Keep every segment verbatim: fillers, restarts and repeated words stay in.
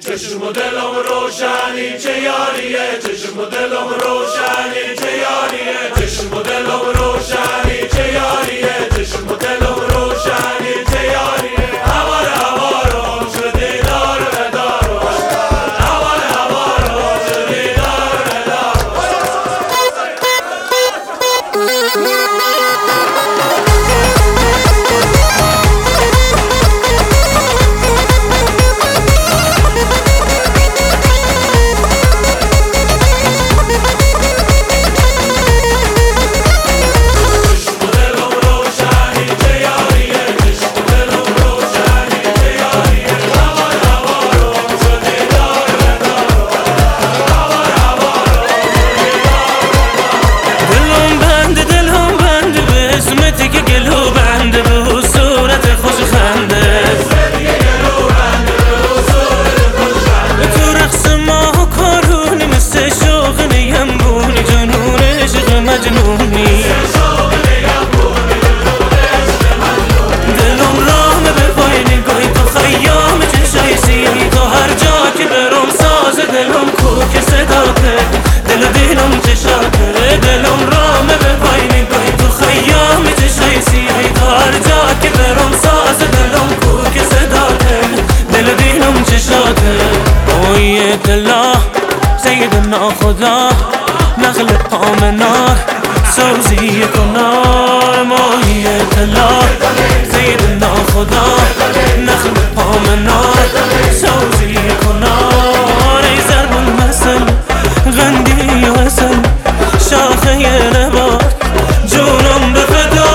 چشم و دلم روشنی چه یاریه، چشم و دلم روشنی چه یاریه، چشم و دلم روشنی چه یاریه، چشم و دلم روشنی چه یاریه. هوار هوارم شدی دار ندارم، هوار هوارم شدی دار ندارم. دلا سیدنا خدا نخل پامنار سوزی کنار ماهی دلا سیدنا خدا نخل پامنار سوزی کنار ای ضرب المثل غندی و اصل شاخه نبات جونم به فدا.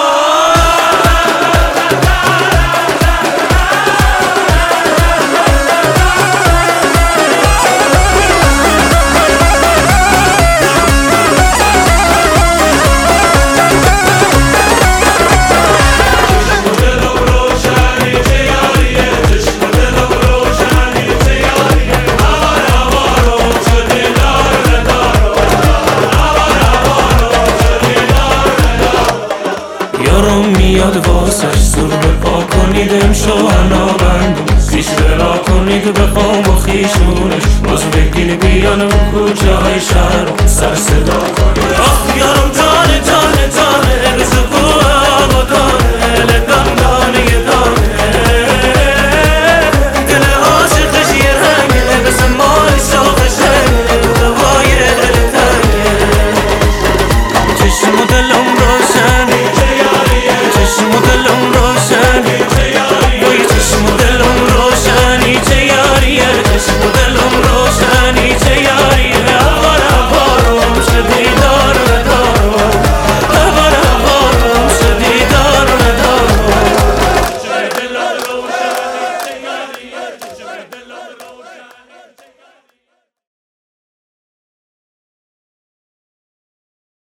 میاد واسش زور بپا کنید امشو انا بندم پیش برا کنید بخوام و خیشونش باز بگین بیان و کوچه های شهر سر صدا کنید.